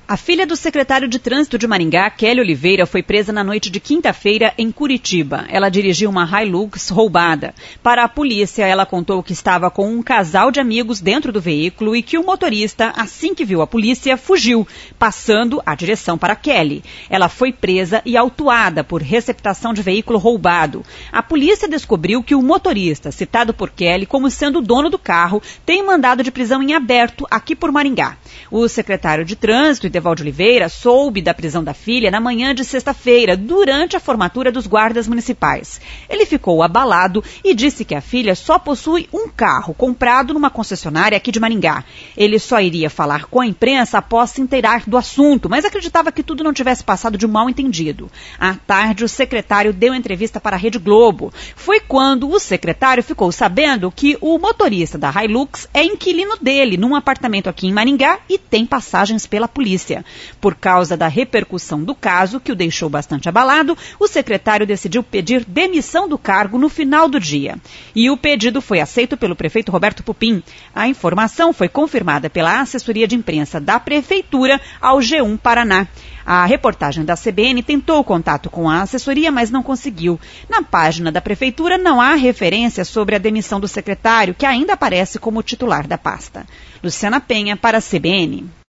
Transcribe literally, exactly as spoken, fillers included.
A filha do secretário de Trânsito de Maringá, Kelly Oliveira, foi presa na noite de quinta-feira em Curitiba. Ela dirigiu uma Hilux roubada. Para a polícia, ela contou que estava com um casal de amigos dentro do veículo e que o motorista, assim que viu a polícia, fugiu, passando a direção para Kelly. Ela foi presa e autuada por receptação de veículo roubado. A polícia descobriu que o motorista, citado por Kelly como sendo o dono do carro, tem mandado de prisão em aberto aqui por Maringá. O secretário de Trânsito, Edevaldo Oliveira, soube da prisão da filha na manhã de sexta-feira, durante a formatura dos guardas municipais. Ele ficou abalado e disse que a filha só possui um carro comprado numa concessionária aqui de Maringá. Ele só iria falar com a imprensa após se inteirar do assunto, mas acreditava que tudo não tivesse passado de um mal-entendido. À tarde, o secretário deu entrevista para a Rede Globo. Foi quando o secretário ficou sabendo que o motorista da Hilux é inquilino dele num apartamento aqui em Maringá e tem passagens pela polícia. Por causa da repercussão do caso, que o deixou bastante abalado, o secretário decidiu pedir demissão do cargo no final do dia. E o pedido foi aceito pelo prefeito Roberto Pupim. A informação foi confirmada pela assessoria de imprensa da prefeitura ao G um Paraná. A reportagem da C B N tentou contato com a assessoria, mas não conseguiu. Na página da prefeitura não há referência sobre a demissão do secretário, que ainda aparece como titular da pasta. Luciana Penha, para a C B N.